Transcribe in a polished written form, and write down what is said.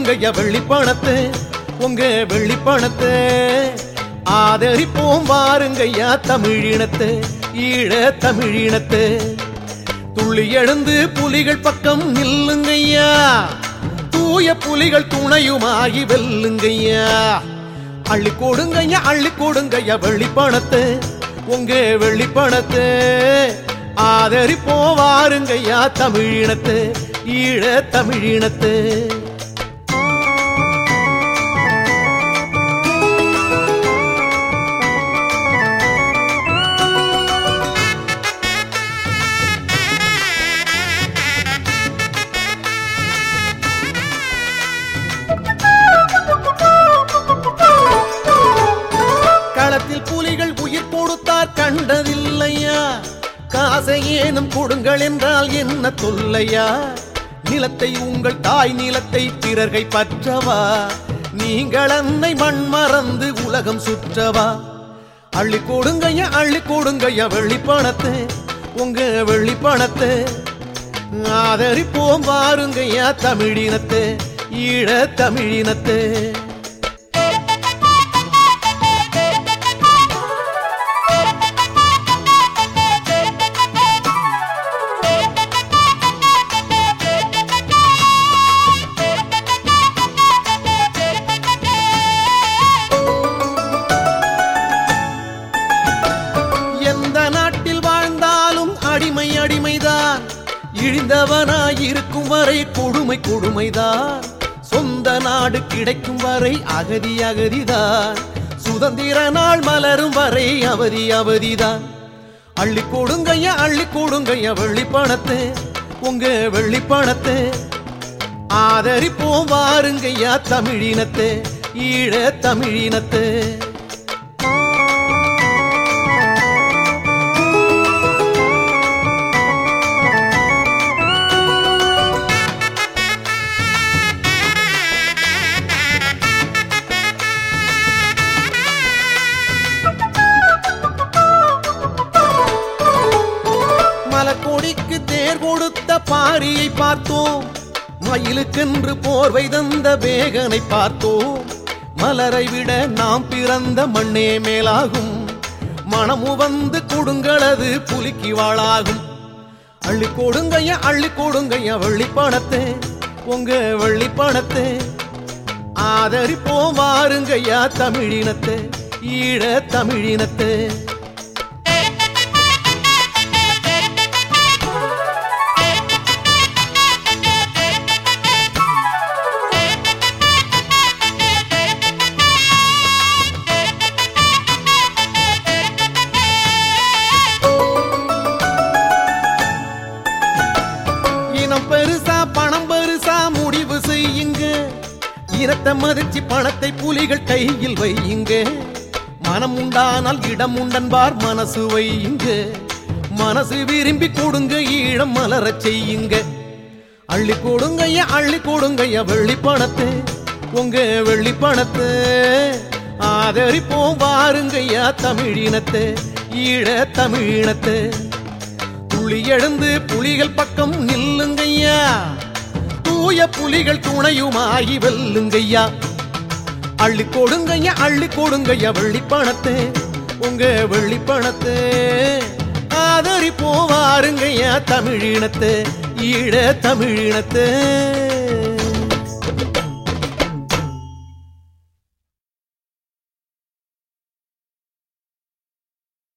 கொடுங்கய்யா வெள்ளிப்பணத்தை, உங்க வெள்ளிப்பணத்தை ஆதரிப்போம் வாருங்கய்யா தமிழினத்தை, ஈழ தமிழினத்தை. துள்ளி எழுந்து புலிகள் பக்கம் நில்லுங்கய்யா, தூய புலிகள் துணையுமாகி வெல்லுங்கய்யா. அள்ளி கொடுங்கய்யா வெள்ளிப்பணத்தை, உங்க வெள்ளிப்பணத்தை ஆதரிப்போம் வாருங்கய்யா தமிழினத்தை, ஈழ தமிழினத்தை. களத்தில் புலிகள் உயிர் கொடுத்தார் கண்டதில்லையா, காசை ஏனும் கொடுங்கள் என்றால் என்ன தொல்லையா. நிலத்தை உங்கள் தாய் நிலத்தை பிறர்கை பற்றவா, நீங்கள் அன்னை மண் மறந்து உலகம் சுற்றவா. அள்ளி கொடுங்கய்யா வெள்ளிப்பணத்தை, உங்க வெள்ளிப்பணத்தை ஆதரிப்போம் வாருங்கய்யா தமிழினத்தை, ஈழ தமிழினத்தை. அடிமைதான் இழிந்தவனாயிருக்கும் வரை கொடுமை கொடுமைதான், சொந்த நாடு கிடைக்கும் வரை அகதி அகதிதான், சுதந்திர நாள் மலரும் வரை அவதி அவதிதான். அள்ளி கொடுங்கய்யா வெள்ளிப்பணத்தை, உங்க வெள்ளிப்பணத்தை ஆதரிப்போம் வாருங்கய்யா தமிழினத்தை, ஈழ தமிழினத்தை. மலக்கொடிக்கு தேர் கொடுத்த பாரியை பார்த்தோம், மயிலுக்கென்று போர்வை தந்த வேகனை பார்த்தோம். மலரை விட நாம் பிறந்த மண்ணே மேலாகும், மனமு வந்து கொடுங்களது புலிக்கு வாழாகும். அள்ளி கொடுங்கய்யா வெள்ளிப்பணத்தை, உங்க வெள்ளிப்பணத்தை ஆதரிப்போம் வாருங்கய்யா தமிழினத்தை, ஈழ தமிழினத்தை. இனம் பெருசா பணம் பெருசா முடிவு செய்யுங்க, இனத்தை மதிச்சு பணத்தை புலிகள் கையில் வையுங்க. மனம் உண்டானால் இடம் உண்டன்பார் மனசு வையுங்க, மனசு விரும்பி கொடுங்க ஈழம் மலரச் செய்யுங்க. அள்ளி கொடுங்கய்யா வெள்ளிப்பணத்தை, உங்க வெள்ளிப்பணத்தை ஆதரிப்போம் வாருங்கய்யா தமிழினத்தை, ஈழ தமிழினத்தை. துள்ளி எழுந்து புலிகள் பக்கம் நில்லுங்கய்யா, தூய புலிகள் துணையுமாகி வெல்லுங்கய்யா. அள்ளி கொடுங்கய்யா வெள்ளிப்பணத்தை, உங்க வெள்ளிப்பணத்தை ஆதரிப்போம் வாருங்கய்யா தமிழினத்தை, ஈழ தமிழினத்தை.